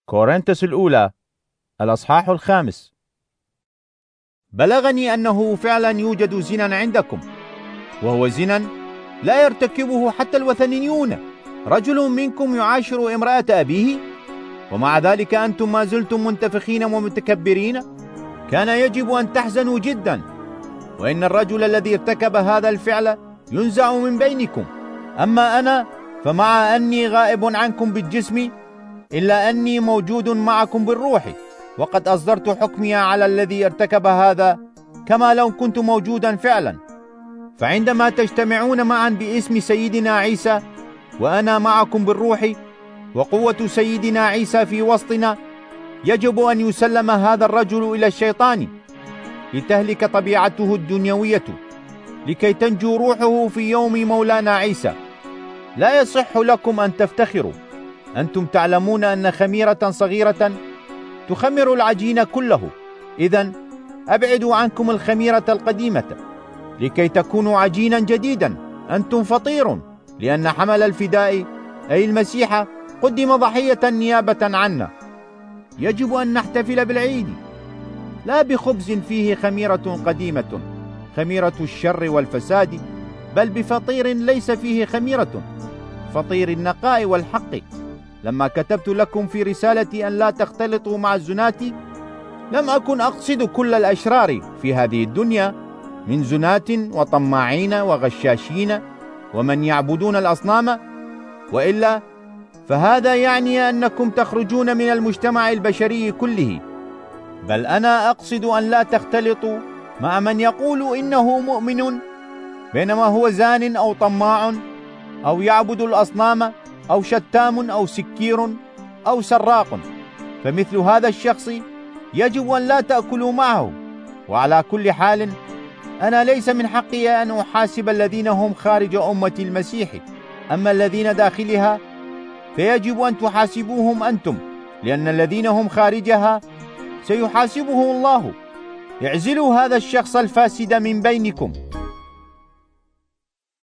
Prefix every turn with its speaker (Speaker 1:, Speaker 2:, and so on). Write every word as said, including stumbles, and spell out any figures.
Speaker 1: كورنثوس الأولى الأصحاح الخامس. بلغني أنه فعلا يوجد زنا عندكم، وهو زنا لا يرتكبه حتى الوثنيون. رجل منكم يعاشر امرأة أبيه، ومع ذلك أنتم ما زلتم منتفخين ومتكبرين. كان يجب أن تحزنوا جدا، وإن الرجل الذي ارتكب هذا الفعل ينزع من بينكم. أما أنا فمع أني غائب عنكم بالجسم، إلا أني موجود معكم بالروح، وقد أصدرت حكمي على الذي ارتكب هذا كما لو كنت موجودا فعلا. فعندما تجتمعون معا باسم سيدنا عيسى وأنا معكم بالروح، وقوة سيدنا عيسى في وسطنا، يجب أن يسلم هذا الرجل إلى الشيطان لتهلك طبيعته الدنيوية، لكي تنجو روحه في يوم مولانا عيسى. لا يصح لكم أن تفتخروا. أنتم تعلمون أن خميرة صغيرة تخمر العجين كله. إذن أبعدوا عنكم الخميرة القديمة لكي تكونوا عجينا جديدا. أنتم فطير، لأن حمل الفداء أي المسيح قدم ضحية نيابة عنا. يجب أن نحتفل بالعيد لا بخبز فيه خميرة قديمة، خميرة الشر والفساد، بل بفطير ليس فيه خميرة، فطير النقاء والحق. لما كتبت لكم في رسالتي أن لا تختلطوا مع الزناة، لم أكن أقصد كل الأشرار في هذه الدنيا من زناة وطماعين وغشاشين ومن يعبدون الأصنام، وإلا فهذا يعني أنكم تخرجون من المجتمع البشري كله. بل أنا أقصد أن لا تختلطوا مع من يقول إنه مؤمن بينما هو زان أو طماع أو يعبد الأصنام أو شتام أو سكير أو سراق، فمثل هذا الشخص يجب أن لا تأكلوا معه. وعلى كل حال أنا ليس من حقي أن أحاسب الذين هم خارج أمة المسيح، أما الذين داخلها فيجب أن تحاسبوهم أنتم، لأن الذين هم خارجها سيحاسبهم الله. اعزلوا هذا الشخص الفاسد من بينكم.